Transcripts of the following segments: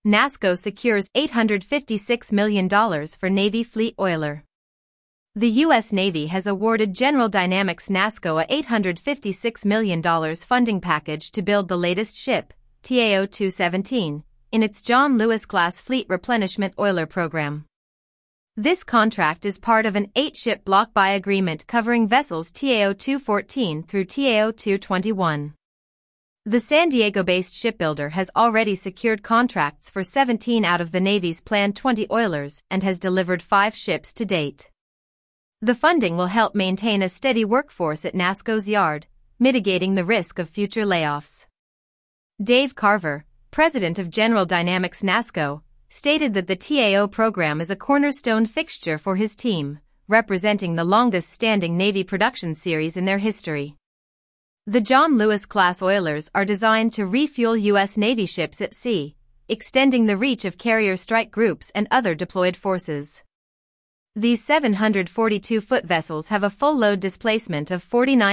NASSCO secures $856 million for Navy fleet oiler. The U.S. Navy has awarded General Dynamics NASSCO a $856 million funding package to build the latest ship, TAO-217, in its John Lewis-class fleet replenishment oiler program. This contract is part of an 8-ship block buy agreement covering vessels TAO-214 through TAO-221. The San Diego-based shipbuilder has already secured contracts for 17 out of the Navy's planned 20 oilers and has delivered 5 ships to date. The funding will help maintain a steady workforce at NASSCO's yard, mitigating the risk of future layoffs. Dave Carver, president of General Dynamics NASSCO, stated that the TAO program is a cornerstone fixture for his team, representing the longest-standing Navy production series in their history. The John Lewis-class oilers are designed to refuel U.S. Navy ships at sea, extending the reach of carrier strike groups and other deployed forces. These 742-foot vessels have a full load displacement of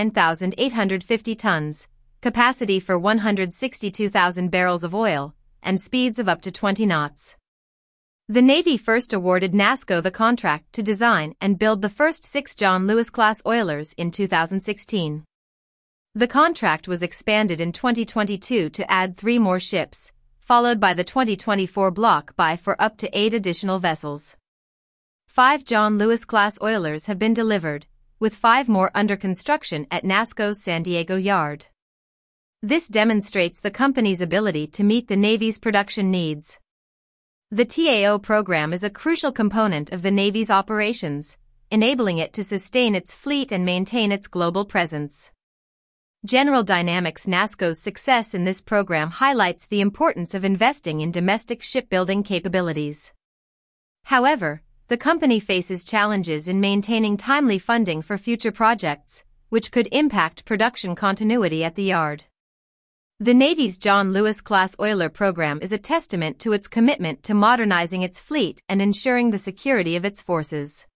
49,850 tons, capacity for 162,000 barrels of oil, and speeds of up to 20 knots. The Navy first awarded NASSCO the contract to design and build the first 6 John Lewis-class oilers in 2016. The contract was expanded in 2022 to add 3 more ships, followed by the 2024 block buy for up to 8 additional vessels. 5 John Lewis-class oilers have been delivered, with 5 more under construction at NASSCO's San Diego yard. This demonstrates the company's ability to meet the Navy's production needs. The TAO program is a crucial component of the Navy's operations, enabling it to sustain its fleet and maintain its global presence. General Dynamics NASSCO's success in this program highlights the importance of investing in domestic shipbuilding capabilities. However, the company faces challenges in maintaining timely funding for future projects, which could impact production continuity at the yard. The Navy's John Lewis-class oiler program is a testament to its commitment to modernizing its fleet and ensuring the security of its forces.